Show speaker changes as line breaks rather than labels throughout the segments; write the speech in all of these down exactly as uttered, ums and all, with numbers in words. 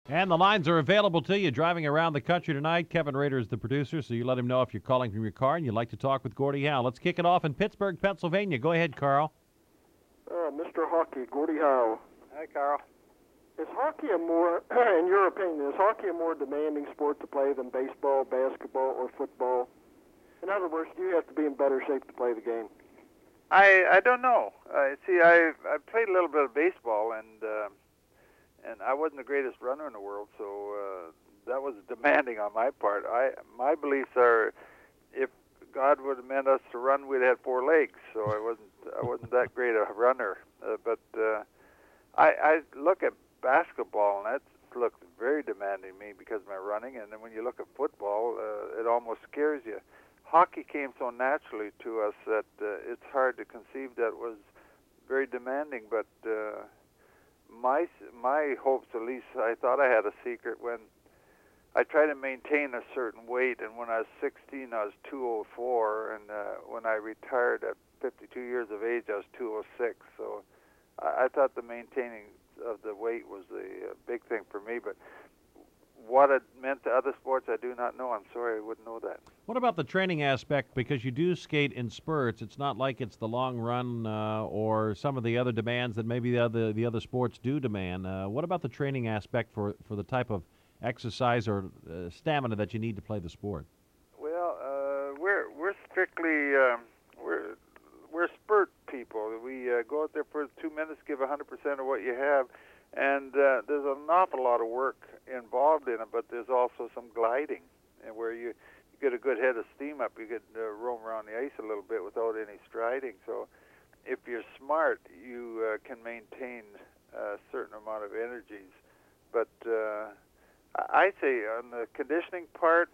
And the lines are available to you driving around the country tonight. Kevin Rader is the producer, so you let him know if you're calling from your car and you'd like to talk with Gordie Howe. Let's kick it off in Pittsburgh, Pennsylvania. Go ahead, Carl.
Uh, Mister Hockey, Gordie Howe.
Hi, Carl.
Is hockey a more, in your opinion, is hockey a more demanding sport to play than baseball, basketball, or football? In other words, do you have to be in better shape to play the game?
I I don't know. Uh, see, I I played a little bit of baseball, and uh, and I wasn't the greatest runner in the world, so uh, that was demanding on my part. I my beliefs are, if God would have meant us to run, we'd have four legs. So I wasn't I wasn't that great a runner. Uh, but uh, I I look at basketball, and that looks very demanding to me because of my running. And then when you look at football, uh, it almost scares you. Hockey came so naturally to us that uh, it's hard to conceive that it was very demanding. But uh, my my hopes, at least, I thought I had a secret when I tried to maintain a certain weight. And when I was sixteen, I was two oh four, and uh, when I retired at fifty-two years of age, I was two oh six. So I, I thought the maintaining of the weight was the uh, big thing for me. But what it meant to other sports, I do not know. I'm sorry, I wouldn't know that.
What about the training aspect? Because you do skate in spurts. It's not like it's the long run uh, or some of the other demands that maybe the other the other sports do demand. Uh, what about the training aspect for, for the type of exercise or uh, stamina that you need to play the sport?
Well, uh, we're we're strictly um, we're we're spurt people. We uh, go out there for two minutes, give one hundred percent of what you have. And uh, there's an awful lot of work involved in it, but there's also some gliding, and where you, you get a good head of steam up, you could uh, roam around the ice a little bit without any striding. So if you're smart, you uh, can maintain a certain amount of energies. But uh, I say on the conditioning part,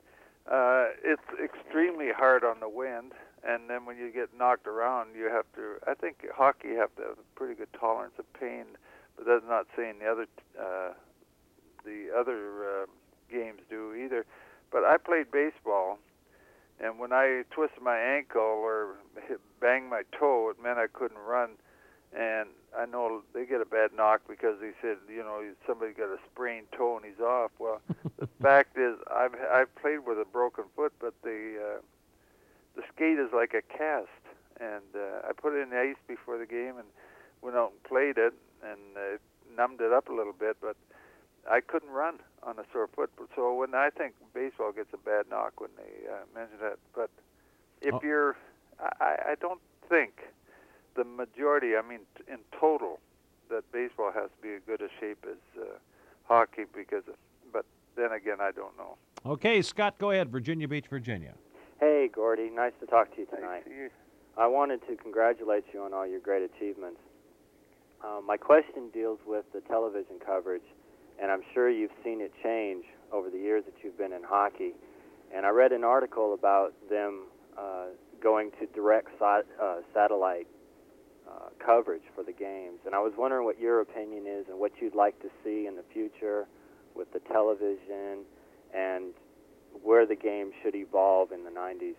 uh, it's extremely hard on the wind, and then when you get knocked around, you have to, I think hockey, you have to have a pretty good tolerance of pain. But that's not saying the other uh, the other uh, games do either. But I played baseball, and when I twisted my ankle or hit, banged my toe, it meant I couldn't run. And I know they get a bad knock because they said, you know, somebody got a sprained toe and he's off. Well, the fact is, I've I've played with a broken foot, but the uh, the skate is like a cast, and uh, I put it in the ice before the game and went out and played it, and uh, it numbed it up a little bit, but I couldn't run on a sore foot. So when I think baseball gets a bad knock when they uh, mention that, but if
Oh.
you're, I, I don't think the majority, I mean, t- in total, that baseball has to be as good a shape as uh, hockey because, of, but then again, I don't know.
Okay, Scott, go ahead. Virginia Beach, Virginia.
Hey, Gordie. Nice to talk to you tonight.
I see.
I wanted to congratulate you on all your great achievements. Uh, my question deals with the television coverage, and I'm sure you've seen it change over the years that you've been in hockey. And I read an article about them uh, going to direct sa- uh, satellite uh, coverage for the games. And I was wondering what your opinion is and what you'd like to see in the future with the television and where the game should evolve in the nineties.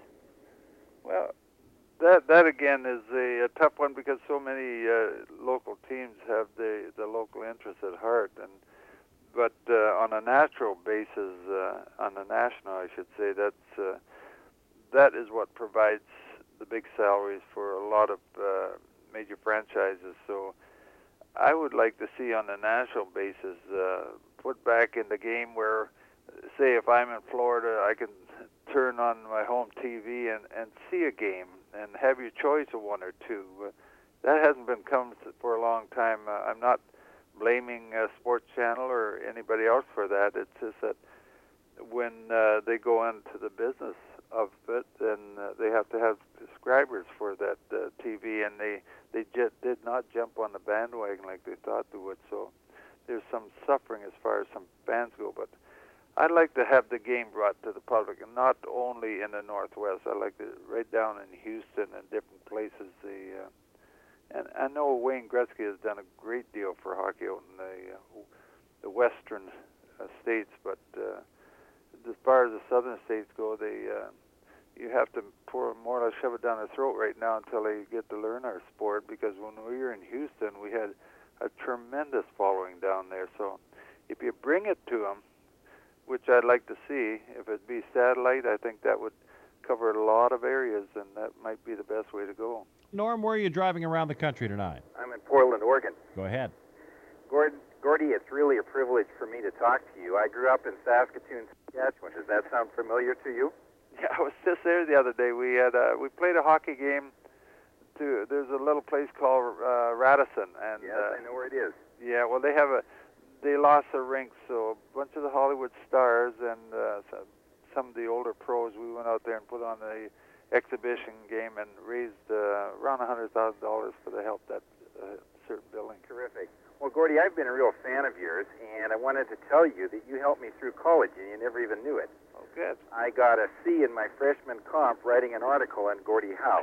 Well, that that again is a, a tough one because so many uh, local teams have the the local interests at heart, and but uh, on a natural basis, uh, on a national, I should say, that's uh, that is what provides the big salaries for a lot of uh, major franchises. So I would like to see on a national basis uh, put back in the game where, say, if I'm in Florida, I can turn on my home T V and, and see a game and have your choice of one or two. Uh, that hasn't been come for a long time. Uh, I'm not blaming uh, Sports Channel or anybody else for that. It's just that when uh, they go into the business of it, then uh, they have to have subscribers for that uh, T V, and they they just did not jump on the bandwagon like they thought they would. So there's some suffering as far as some fans go, but I'd like to have the game brought to the public, and not only in the Northwest. I'd like to right down in Houston and different places. The uh, and I know Wayne Gretzky has done a great deal for hockey out in the uh, the western uh, states, but uh, as far as the southern states go, they uh, you have to pour more or less shove it down their throat right now until they get to learn our sport. Because when we were in Houston, we had a tremendous following down there. So if you bring it to them, which I'd like to see, if it be satellite, I think that would cover a lot of areas, and that might be the best way to go.
Norm, where are you driving around the country tonight?
I'm in Portland, Oregon.
Go ahead.
Gord, Gordy, it's really a privilege for me to talk to you. I grew up in Saskatoon, Saskatchewan. Does that sound familiar to you?
Yeah, I was just there the other day. We had uh, we played a hockey game. To there's a little place called uh, Radisson, and
Yes,
uh,
I know where it is.
yeah, well, they have a they lost a rink, so a bunch of the Hollywood stars and uh, so- some of the older pros, we went out there and put on a exhibition game and raised uh, around a hundred thousand dollars for the help that uh, certain building.
Terrific. Well, Gordy, I've been a real fan of yours, and I wanted to tell you that you helped me through college, and you never even knew it.
Oh, good.
I got a C in my freshman comp writing an article on Gordie Howe.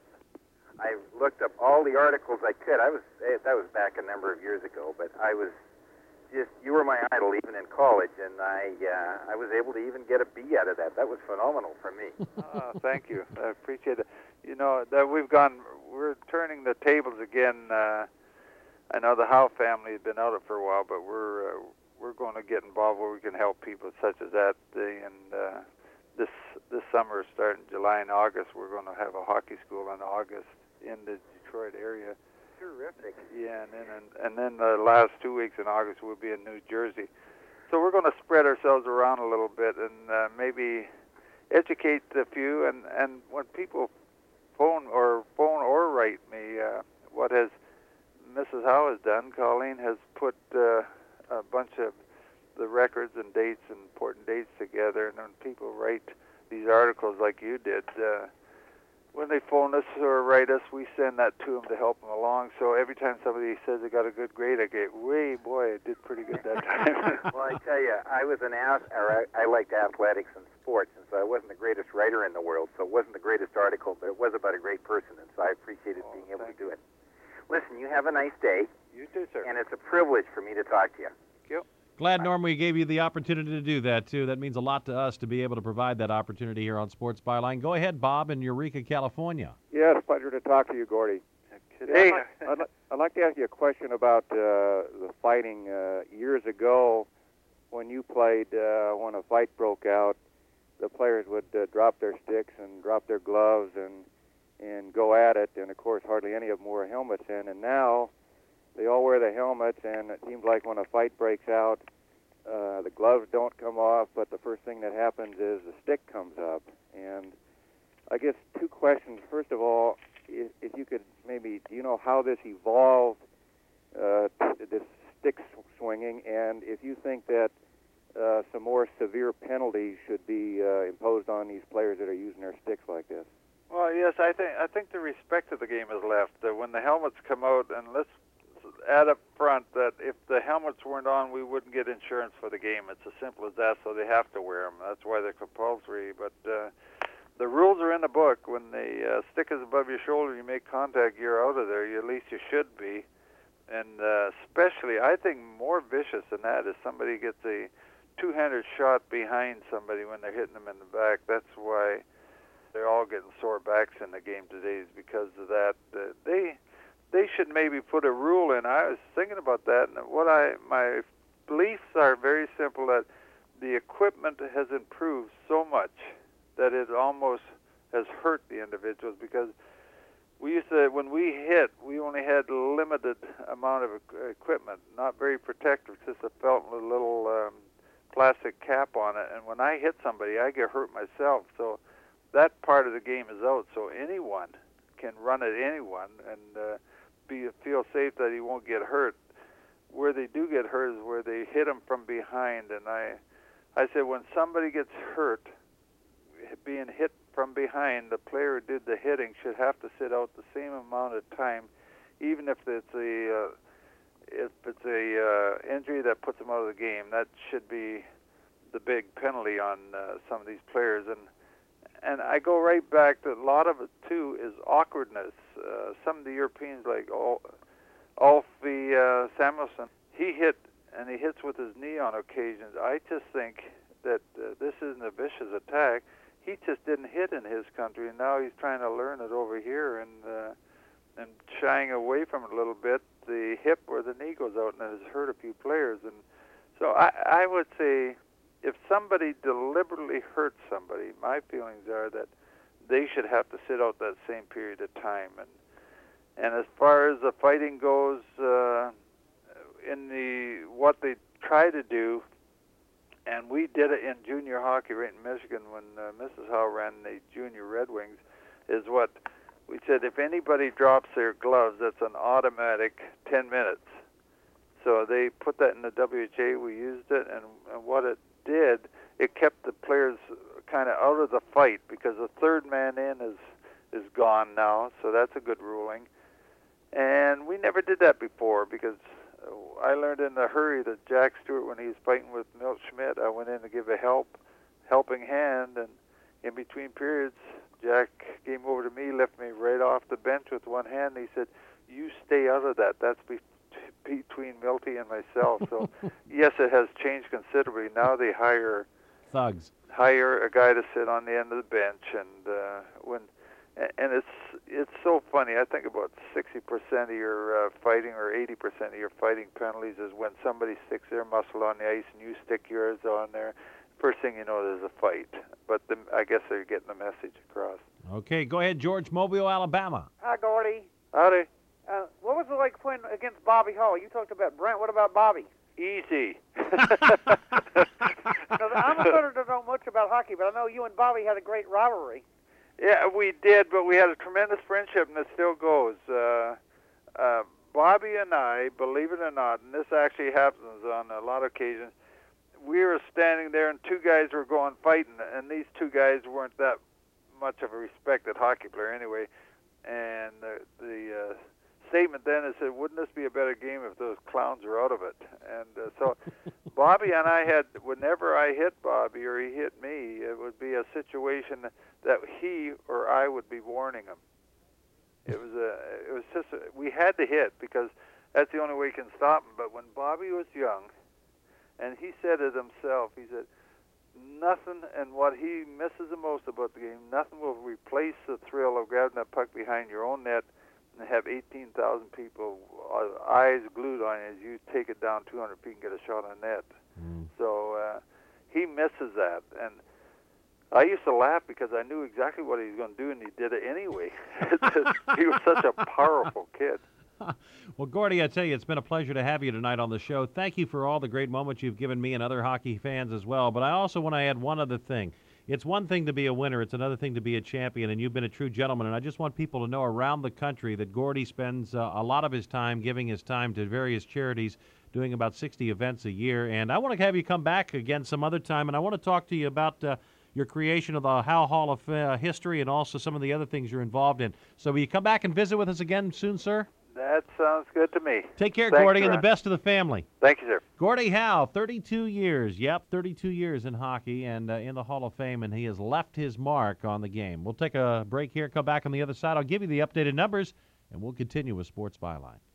I looked up all the articles I could. I was eh, that was back a number of years ago, but I was just you were my idol even in college, and I uh, I was able to even get a B out of that. That was phenomenal for me.
Oh, thank you. I appreciate it. You know that we've gone. We're turning the tables again. Uh, I know the Howe family has been out of it for a while, but we're uh, we're going to get involved where we can help people such as that. And uh, this this summer, starting July and August, we're going to have a hockey school in August in the Detroit area.
Terrific.
Yeah, and then and, and then the last two weeks in August we'll be in New Jersey. So we're going to spread ourselves around a little bit and uh, maybe educate a few. And, and when people phone or phone or write me, uh, what has Missus Howe has done, Colleen has put uh, a bunch of the records and dates and important dates together. And when people write these articles like you did, uh, when they phone us or write us, we send that to them to help them along. So every time somebody says they got a good grade, I get, "Way, boy, I did pretty good that time."
Well, I tell you, I was an ath- or I, I liked athletics and sports, and so I wasn't the greatest writer in the world. So it wasn't the greatest article, but it was about a great person, and so I appreciated
Oh,
being able to
thank
do it. Listen, you have a nice day,
You too, sir.
and it's a privilege for me to talk to you.
Glad, Norm, we gave you the opportunity to do that, too. That means a lot to us to be able to provide that opportunity here on Sports Byline. Go ahead, Bob, in Eureka, California.
Yes, pleasure to talk to you, Gordy.
Hey,
I'd, li- I'd like to ask you a question about uh, the fighting. Uh, years ago, when you played, uh, when a fight broke out, the players would uh, drop their sticks and drop their gloves and and go at it, and of course, hardly any of them wore helmets in. And now, they all wear the helmets, and it seems like when a fight breaks out, uh, the gloves don't come off, but the first thing that happens is the stick comes up. And I guess two questions. First of all, if, if you could maybe, do you know how this evolved, uh, t- this stick sw- swinging, and if you think that uh, some more severe penalties should be uh, imposed on these players that are using their sticks like this?
well, yes, I think I think the respect of the game is left. Uh, when the helmets come out, and let's add up front that if the helmets weren't on, we wouldn't get insurance for the game. It's as simple as that. So they have to wear them. That's why they're compulsory. But uh, the rules are in the book. When the uh, stick is above your shoulder, you make contact, you're out of there. You, at least you should be. And uh, especially, I think more vicious than that is somebody gets a two-handed shot behind somebody when they're hitting them in the back. That's why they're all getting sore backs in the game today, is because of that. Uh, they they should maybe put a rule in. I was thinking about that, and what I my beliefs are very simple, that the equipment has improved so much that it almost has hurt the individuals, because we used to, when we hit, we only had a limited amount of equ- equipment, not very protective, just a felt with a little um, plastic cap on it. And when I hit somebody, I get hurt myself. So that part of the game is out. So anyone can run at anyone and uh, be feel safe that he won't get hurt. Where they do get hurt is where they hit him from behind. And I, I said, when somebody gets hurt, being hit from behind, the player who did the hitting should have to sit out the same amount of time, even if it's a uh, if it's a uh, injury that puts them out of the game. That should be the big penalty on uh, some of these players. And and I go right back to a lot of it too is awkwardness. Uh, some of the Europeans, like Al- Alfie uh, Samuelson, he hit and he hits with his knee on occasions. I just think that uh, this isn't a vicious attack. He just didn't hit in his country, and now he's trying to learn it over here, and uh, and shying away from it a little bit. The hip or the knee goes out, and it has hurt a few players. And So I, I would say if somebody deliberately hurts somebody, my feelings are that they should have to sit out that same period of time. And and as far as the fighting goes, uh, in the what they try to do, and we did it in junior hockey right in Michigan when uh, Missus Howe ran the junior Red Wings, is what we said, if anybody drops their gloves, that's an automatic ten minutes. So they put that in the W H A, we used it, and, and what it did, it kept the players kind of out of the fight because the third man in is is gone now, so that's a good ruling. And we never did that before because I learned in a hurry that Jack Stewart, when he was fighting with Milt Schmidt, I went in to give a help, helping hand, and in between periods, Jack came over to me, lifted me right off the bench with one hand, and he said, "You stay out of that. That's be- between Milty and myself." So, yes, it has changed considerably. Now they hire
thugs,
hire a guy to sit on the end of the bench, and uh, when and it's it's so funny. I think about sixty percent of your uh, fighting or eighty percent of your fighting penalties is when somebody sticks their muscle on the ice and you stick yours on there. First thing you know, there's a fight. But the, I guess they're getting the message across.
Okay, go ahead, George, Mobile, Alabama.
Hi, Gordy.
Howdy.
Uh, what was it like playing against Bobby Hall? You talked about Brent. What about Bobby?
Easy.
Now, I'm a better to know much about hockey, but I know you and Bobby had a great rivalry.
Yeah, we did, but we had a tremendous friendship, and it still goes. Uh, uh, Bobby and I, believe it or not, and this actually happens on a lot of occasions, we were standing there, and two guys were going fighting, and these two guys weren't that much of a respected hockey player anyway. And the, the uh, statement then is said, "Wouldn't this be a better game if those clowns were out of it?" And uh, so Bobby and I had, whenever I hit Bobby or he hit me, it would be a situation that he or I would be warning him. It was a, it was just a, we had to hit because that's the only way you can stop him. But when Bobby was young, and he said it himself, he said, nothing, and what he misses the most about the game, nothing will replace the thrill of grabbing that puck behind your own net and have eighteen thousand people uh, eyes glued on you as you take it down two hundred feet and get a shot on net.
Mm.
So uh, he misses that, and I used to laugh because I knew exactly what he was going to do, and he did it anyway. He was such a powerful kid.
Well, Gordy, I tell you, it's been a pleasure to have you tonight on the show. Thank you for all the great moments you've given me and other hockey fans as well. But I also want to add one other thing. It's one thing to be a winner. It's another thing to be a champion, and you've been a true gentleman. And I just want people to know around the country that Gordy spends uh, a lot of his time giving his time to various charities, doing about sixty events a year. And I want to have you come back again some other time, and I want to talk to you about uh, your creation of the Howe Hall of uh, History and also some of the other things you're involved in. So will you come back and visit with us again soon, sir?
That sounds good to me.
Take care,
Thanks,
Gordy, and
Ron.
the best to the family.
Thank you, sir.
Gordie Howe, thirty-two years. Yep, thirty-two years in hockey and uh, in the Hall of Fame, and he has left his mark on the game. We'll take a break here, come back on the other side. I'll give you the updated numbers, and we'll continue with Sports Byline.